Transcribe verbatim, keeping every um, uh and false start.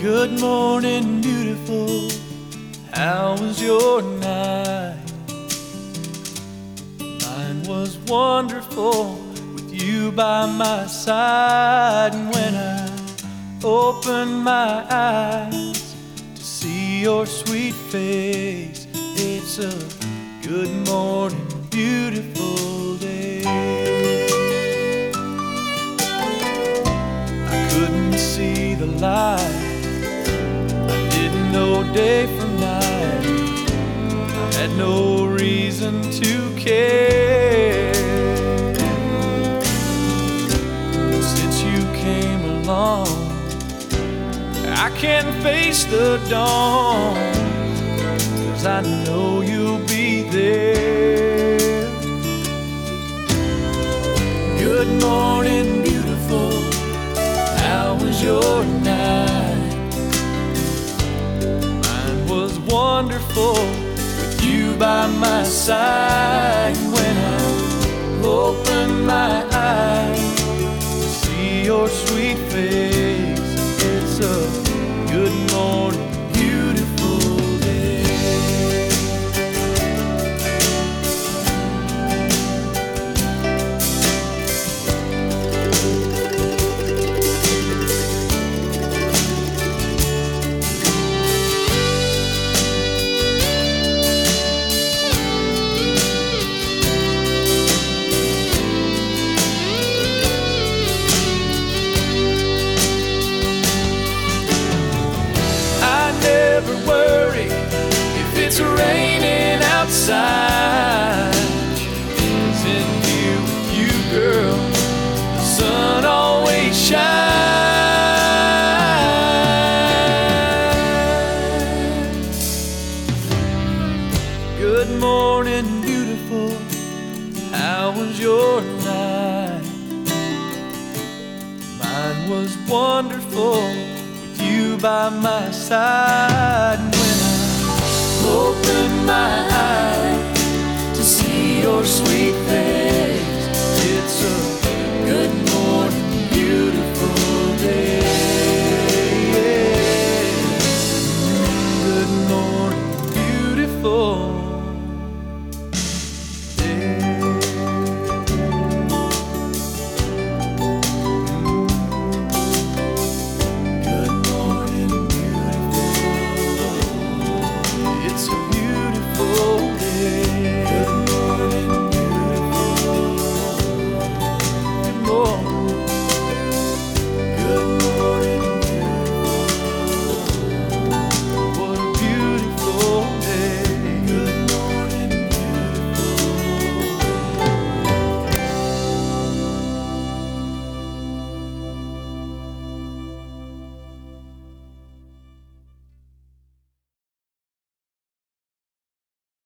Good morning, beautiful. How was your night? Mine was wonderful with you by my side. And when I opened my eyes to see your sweet face, it's a good morning, beautiful day. I couldn't see the light, no day from night. I had no reason to care. Since you came along, I can face the dawn, 'cause I know you'll be there. Good morning, beautiful. How was your night? Wonderful with you by my side. When I open my eyes to see your sweet face, it's a good morning, beautiful day. Never worry if it's raining outside, 'cause in here with you, girl, the sun always shines. Good morning, beautiful. How was your night? Mine was wonderful, you by my side. When I open my eyes to see your sweet face,